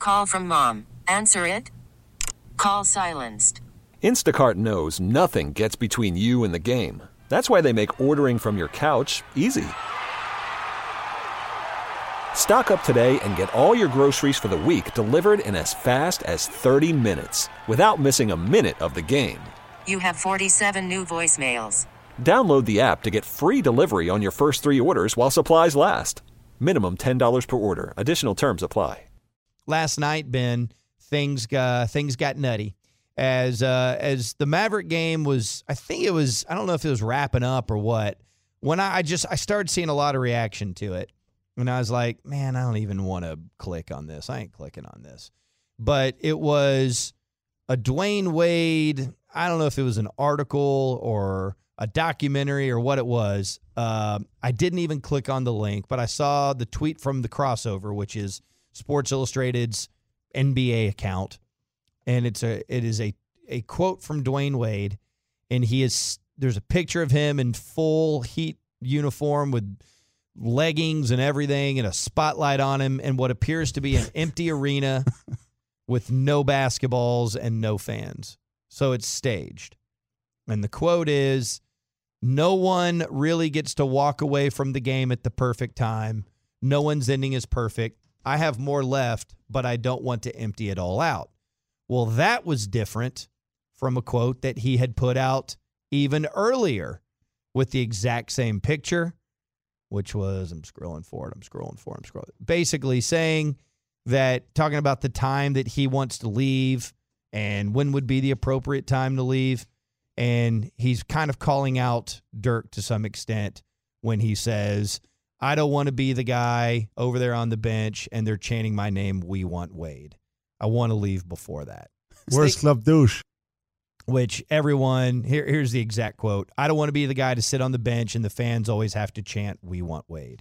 Call from mom. Answer it. Call silenced. Instacart knows nothing gets between you and the game. That's why they make ordering from your couch easy. Stock up today and get all your groceries for the week delivered in as fast as 30 minutes without missing a minute of the game. You have 47 new voicemails. Download the app to get free delivery on your first 3 orders while supplies last. Minimum $10 per order. Additional terms apply. Last night, Ben, things got nutty. As the Maverick game was, I don't know if it was wrapping up or what, when I started seeing a lot of reaction to it. And I was like, man, I don't even want to click on this. I ain't clicking on this. But it was a Dwayne Wade, I don't know if it was an article or a documentary or what it was. I didn't even click on the link, but I saw the tweet from the Crossover, which is Sports Illustrated's NBA account. And it is a quote from Dwayne Wade. And there's a picture of him in full Heat uniform with leggings and everything and a spotlight on him and what appears to be an empty arena with no basketballs and no fans. So it's staged. And the quote is, "No one really gets to walk away from the game at the perfect time. No one's ending is perfect. I have more left, but I don't want to empty it all out." Well, that was different from a quote that he had put out even earlier with the exact same picture, which was, I'm scrolling for it. Basically saying that, talking about the time that he wants to leave and when would be the appropriate time to leave. And he's kind of calling out Dirk to some extent when he says, "I don't want to be the guy over there on the bench and they're chanting my name, 'We want Wade.' I want to leave before that." Where's Club Douche? Which everyone, here's the exact quote: "I don't want to be the guy to sit on the bench and the fans always have to chant, 'We want Wade.'"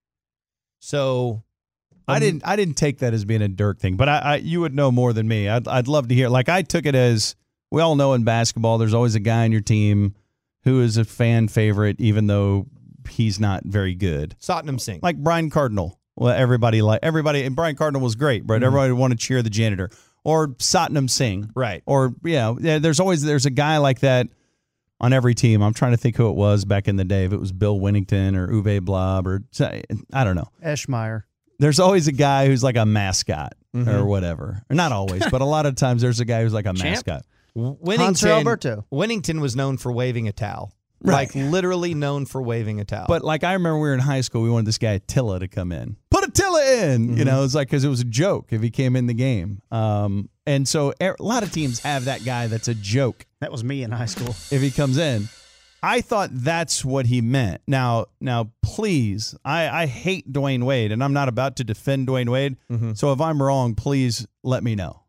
So I didn't take that as being a Dirk thing, but you would know more than me. I'd love to hear. Like, I took it as, we all know in basketball, there's always a guy on your team who is a fan favorite, even though he's not very good. Satnam Singh. Like Brian Cardinal. Well, everybody, and Brian Cardinal was great, but everybody would want to cheer the janitor. Or Satnam Singh. Right. Or, there's a guy like that on every team. I'm trying to think who it was back in the day. If it was Bill Winnington or Uwe Blab or, I don't know. Eschmeyer. There's always a guy who's like a mascot or whatever. Or not always, but a lot of times there's a guy who's like a mascot. Hanser Alberto. Winnington was known for waving a towel. Right. Like, literally known for waving a towel. But, like, I remember we were in high school, we wanted this guy Attila to come in. Put Attila in! You know, it's like, because it was a joke if he came in the game. And so a lot of teams have that guy that's a joke. That was me in high school. If he comes in. I thought that's what he meant. Now, please, I hate Dwayne Wade, and I'm not about to defend Dwayne Wade. So if I'm wrong, please let me know.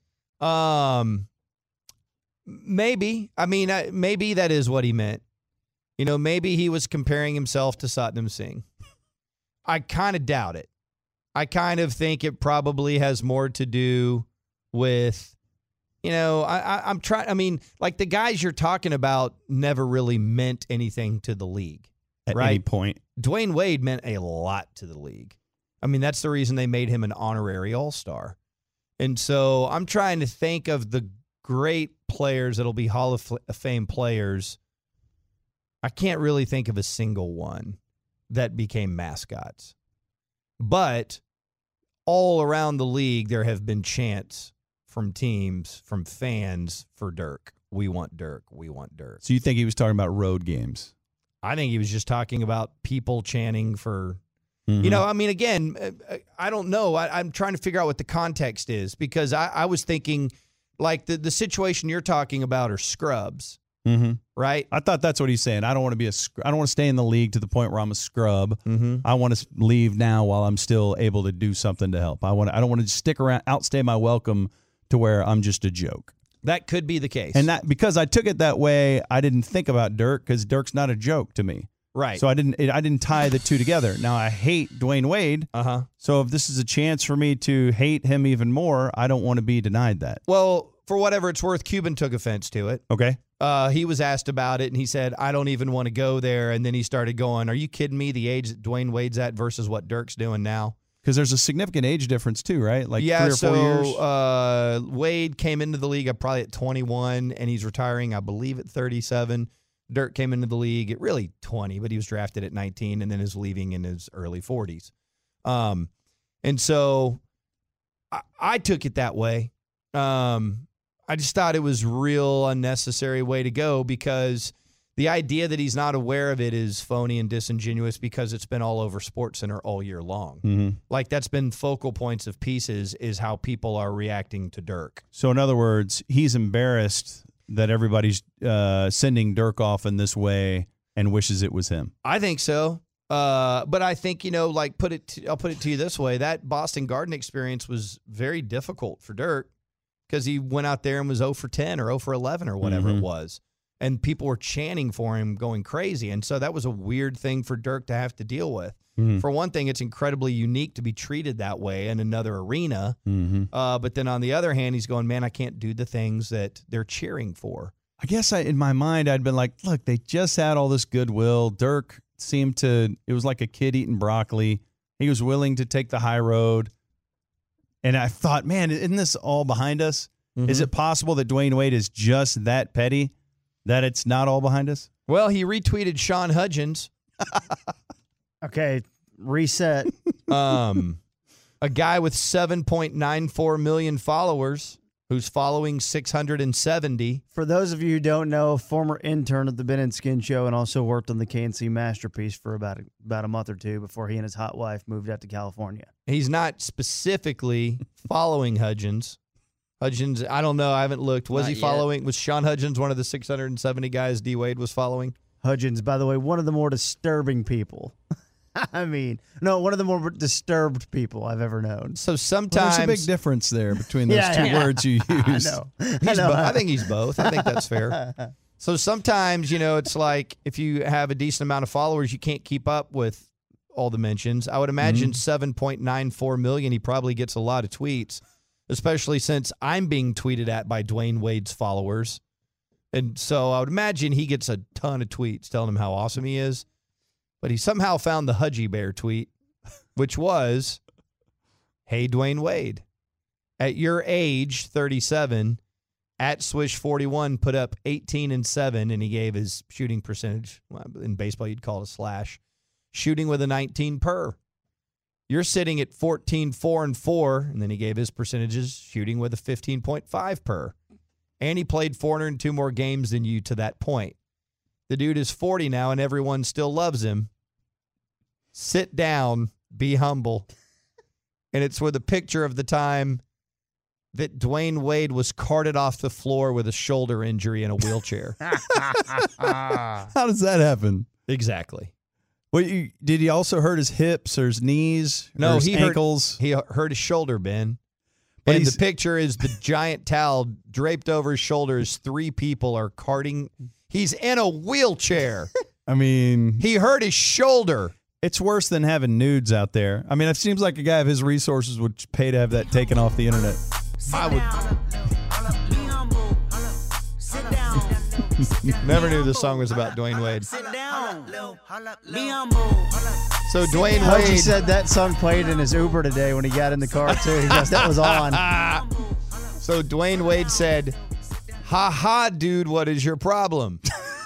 Maybe. I mean, maybe that is what he meant. You know, maybe he was comparing himself to Satnam Singh. I kind of doubt it. I kind of think it probably has more to do with, I'm trying. I mean, like, the guys you're talking about never really meant anything to the league. At any point. Dwayne Wade meant a lot to the league. I mean, that's the reason they made him an honorary All-Star. And so I'm trying to think of the great players that'll be Hall of Fame players. I can't really think of a single one that became mascots. But all around the league, there have been chants from teams, from fans for Dirk. We want Dirk. We want Dirk. So you think he was talking about road games? I think he was just talking about people chanting for, I mean, again, I don't know. I'm trying to figure out what the context is, because I was thinking, like, the situation you're talking about are scrubs. Right? I thought that's what he's saying. I don't want to I don't want to stay in the league to the point where I'm a scrub. I want to leave now while I'm still able to do something to help. I don't want to stick around, outstay my welcome to where I'm just a joke. That could be the case. And that, because I took it that way, I didn't think about Dirk, because Dirk's not a joke to me. Right. So I didn't tie the two together. Now, I hate Dwayne Wade. So if this is a chance for me to hate him even more, I don't want to be denied that. Well, for whatever it's worth, Cuban took offense to it. Okay. He was asked about it, and he said, "I don't even want to go there." And then he started going, "Are you kidding me? The age that Dwayne Wade's at versus what Dirk's doing now." Because there's a significant age difference too, right? Like 3 or 4 years. Wade came into the league probably at 21, and he's retiring, I believe, at 37. Dirk came into the league at really 20, but he was drafted at 19 and then is leaving in his early 40s. And so I took it that way. I just thought it was real unnecessary way to go because the idea that he's not aware of it is phony and disingenuous because it's been all over SportsCenter all year long. Mm-hmm. Like that's been focal points of pieces is how people are reacting to Dirk. So in other words, he's embarrassed that everybody's sending Dirk off in this way and wishes it was him. I think so. But I think, like I'll put it to you this way. That Boston Garden experience was very difficult for Dirk because he went out there and was 0 for 10 or 0 for 11 or whatever it was. And people were chanting for him, going crazy. And so that was a weird thing for Dirk to have to deal with. Mm-hmm. For one thing, it's incredibly unique to be treated that way in another arena. Mm-hmm. But then on the other hand, he's going, man, I can't do the things that they're cheering for. I guess in my mind, I'd been like, look, they just had all this goodwill. Dirk seemed to, it was like a kid eating broccoli. He was willing to take the high road. And I thought, man, isn't this all behind us? Mm-hmm. Is it possible that Dwayne Wade is just that petty? That it's not all behind us? Well, he retweeted Sean Hudgens. Okay, reset. A guy with 7.94 million followers who's following 670. For those of you who don't know, former intern at the Ben and Skin Show and also worked on the KNC Masterpiece for about a month or two before he and his hot wife moved out to California. He's not specifically following Hudgens. Hudgens, I don't know. I haven't looked. Was he following? Was Sean Hudgens one of the 670 guys D. Wade was following? Hudgens, by the way, one of the more disturbing people. I mean, no, one of the more disturbed people I've ever known. So sometimes there's a big difference there between those two words you use. I know. I think he's both. I think that's fair. So sometimes, it's like if you have a decent amount of followers, you can't keep up with all the mentions. I would imagine 7.94 million, he probably gets a lot of tweets. Especially since I'm being tweeted at by Dwayne Wade's followers. And so I would imagine he gets a ton of tweets telling him how awesome he is. But he somehow found the Hudgy Bear tweet, which was, hey, Dwayne Wade, at your age, 37, at Swish41 put up 18-7, and he gave his shooting percentage. Well, in baseball, you'd call it a slash. Shooting with a 19 per. You're sitting at 14-4-4, and then he gave his percentages shooting with a 15.5 per. And he played 402 more games than you to that point. The dude is 40 now, and everyone still loves him. Sit down, be humble. And it's with a picture of the time that Dwayne Wade was carted off the floor with a shoulder injury in a wheelchair. How does that happen? Exactly. Well, did he also hurt his hips or his knees? No, or his he ankles. He hurt his shoulder, Ben. But and the picture is the giant towel draped over his shoulders. 3 people are carting. He's in a wheelchair. I mean, he hurt his shoulder. It's worse than having nudes out there. I mean, it seems like a guy of his resources would pay to have that taken off the internet. I would. Never knew this song was about Dwayne Wade. So Dwayne Wade. He said that song played in his Uber today when he got in the car too. He goes, that was on. So Dwayne Wade said, "Ha ha, dude, what is your problem?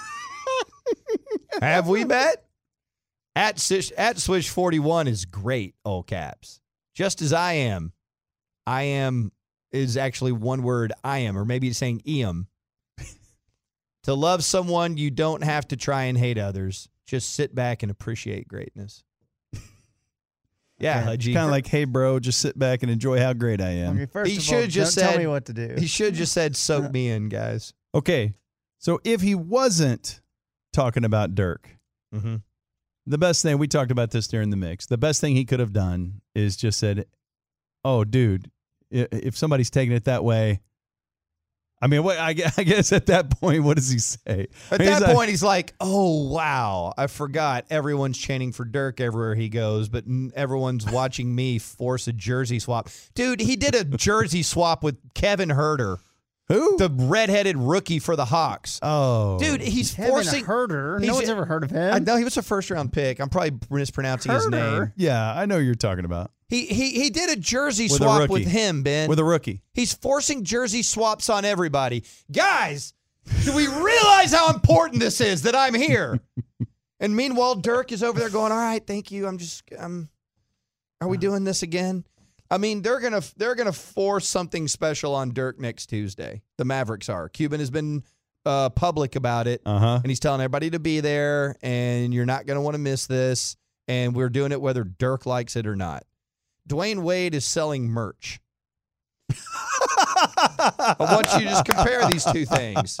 Have we met?" At Swish41 is great, all caps. Just as I am. I am is actually one word, I am, or maybe it's saying eam. To love someone, you don't have to try and hate others. Just sit back and appreciate greatness. Yeah, Hudgy. Kind of like, hey, bro, just sit back and enjoy how great I am. Okay, first of all, don't tell me what to do. He should have just said, soak me in, guys. Okay, so if he wasn't talking about Dirk, the best thing, we talked about this during the mix, the best thing he could have done is just said, oh, dude, if somebody's taking it that way, I mean, what I guess at that point, what does he say? At that point, he's like, oh, wow, I forgot. Everyone's chanting for Dirk everywhere he goes, but everyone's watching me force a jersey swap. Dude, he did a jersey swap with Kevin Huerter. Who? The redheaded rookie for the Hawks. Oh. Dude, he's Kevin forcing. Herter. he's- No one's ever heard of him. I know he was a first-round pick. I'm probably mispronouncing his name. Herter? Yeah, I know who you're talking about. He did a jersey With a swap rookie. with him, Ben. With a rookie. He's forcing jersey swaps on everybody. Guys, do we realize how important this is that I'm here? And meanwhile, Dirk is over there going, all right, thank you. Are we doing this again? I mean, they're gonna force something special on Dirk next Tuesday. The Mavericks are. Cuban has been public about it, Uh-huh. and he's telling everybody to be there, and you're not gonna want to miss this. And we're doing it whether Dirk likes it or not. Dwayne Wade is selling merch. I want you to just compare these two things.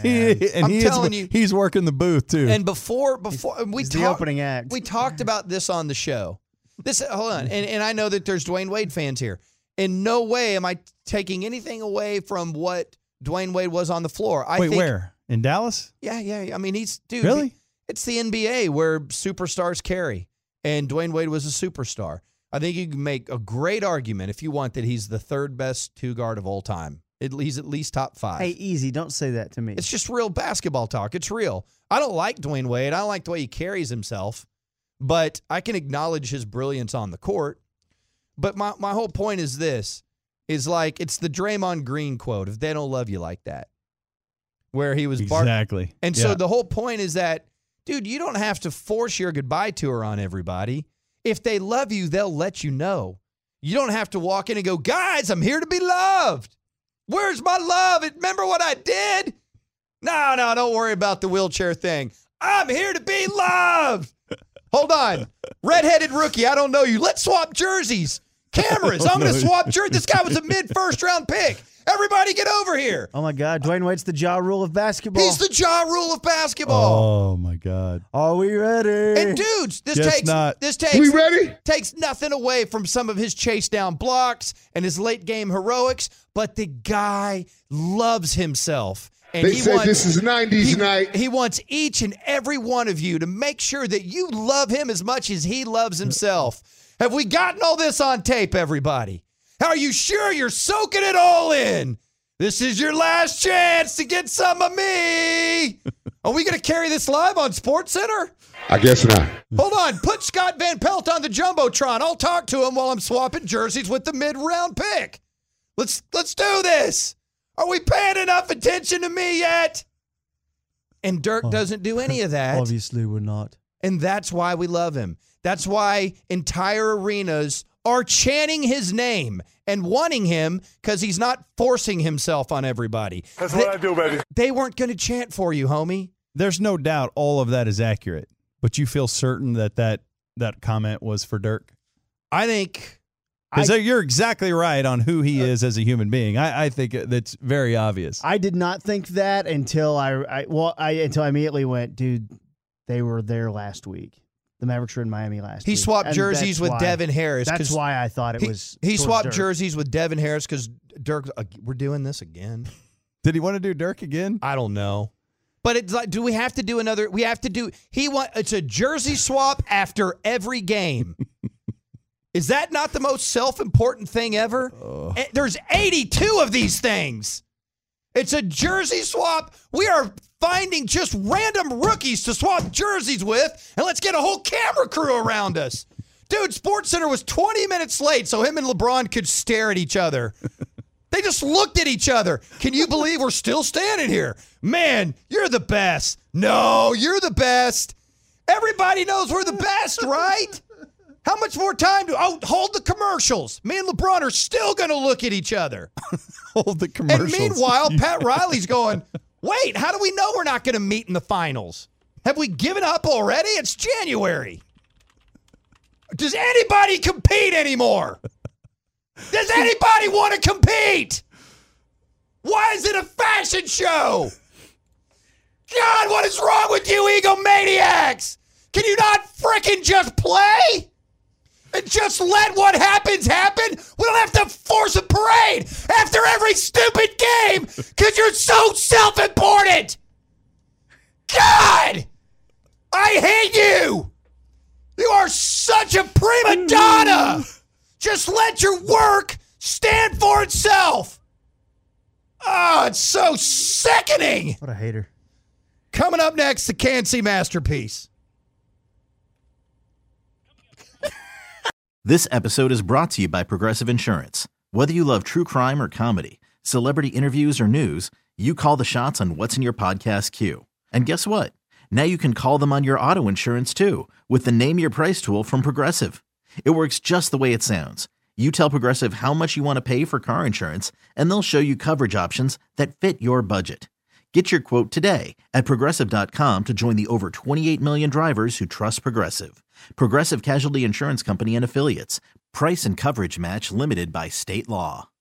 I'm telling you. He's working the booth too. And before we He's the talked, opening act. we talked about this on the show. Hold on, and I know that there's Dwayne Wade fans here. In no way am I taking anything away from what Dwayne Wade was on the floor. I Wait, think, where? In Dallas? Yeah. I mean, he's dude. Really? It's the NBA where superstars carry, and Dwayne Wade was a superstar. I think you can make a great argument if you want that he's the third best two guard of all time. He's at least top 5. Hey, easy. Don't say that to me. It's just real basketball talk. It's real. I don't like Dwayne Wade. I don't like the way he carries himself, but I can acknowledge his brilliance on the court. But my whole point is this, is like it's the Draymond Green quote, if they don't love you like that, where he was Exactly. And so the whole point is that, dude, you don't have to force your goodbye tour on everybody. If they love you, they'll let you know. You don't have to walk in and go, guys, I'm here to be loved. Where's my love? Remember what I did? No, don't worry about the wheelchair thing. I'm here to be loved. Hold on. Redheaded rookie, I don't know you. Let's swap jerseys. Cameras, I'm going to swap jerseys. This guy was a mid-first round pick. Everybody get over here. Oh, my God. Dwayne Wade's the Ja Rule of basketball. He's the Ja Rule of basketball. Oh my God. Are we ready? And dudes, this Guess takes not. We ready? takes nothing away from some of his chase down blocks and his late game heroics, but the guy loves himself. And They said this is 90s night. He wants each and every one of you to make sure that you love him as much as he loves himself. Have we gotten all this on tape, everybody? Are you sure you're soaking it all in? This is your last chance to get some of me. Are we going to carry this live on SportsCenter? I guess not. Hold on. Put Scott Van Pelt on the Jumbotron. I'll talk to him while I'm swapping jerseys with the mid-round pick. Let's do this. Are we paying enough attention to me yet? And Dirk doesn't do any of that. Obviously, we're not. And that's why we love him. That's why entire arenas are chanting his name and wanting him because he's not forcing himself on everybody. That's what I do, baby. They weren't going to chant for you, homie. There's no doubt all of that is accurate, but you feel certain that comment was for Dirk? I think... Because you're exactly right on who he is as a human being. I think that's very obvious. I did not think that until until I immediately went, dude, they were there last week. The Mavericks were in Miami last week. He swapped And jerseys that's with why- Devin Harris. That's 'cause why I thought it was. He towards swapped Dirk. jerseys with Devin Harris because Dirk, we're doing this again. Did he want to do Dirk again? I don't know. But it's like, do we have to do another? We have to do, it's a jersey swap after every game. Is that not the most self-important thing ever? There's 82 of these things. It's a jersey swap. We are finding just random rookies to swap jerseys with, and let's get a whole camera crew around us. Dude, SportsCenter was 20 minutes late so him and LeBron could stare at each other. They just looked at each other. Can you believe we're still standing here? Man, you're the best. No, you're the best. Everybody knows we're the best, right? How much more time hold the commercials. Me and LeBron are still going to look at each other. Hold the And commercials. meanwhile, Pat Riley's going, wait, how do we know we're not going to meet in the finals? Have we given up already? It's January. Does anybody compete anymore? Does anybody want to compete? Why is it a fashion show? God, what is wrong with you egomaniacs? Can you not frickin' just play? And just let what happens happen? We don't have to force a parade after every stupid game because you're so self-important. God! I hate you! You are such a prima donna! Just let your work stand for itself! Oh, it's so sickening. What a hater. Coming up next, the K&C Masterpiece. This episode is brought to you by Progressive Insurance. Whether you love true crime or comedy, celebrity interviews or news, you call the shots on what's in your podcast queue. And guess what? Now you can call them on your auto insurance too with the Name Your Price tool from Progressive. It works just the way it sounds. You tell Progressive how much you want to pay for car insurance, and they'll show you coverage options that fit your budget. Get your quote today at Progressive.com to join the over 28 million drivers who trust Progressive. Progressive Casualty Insurance Company and Affiliates. Price and coverage match limited by state law.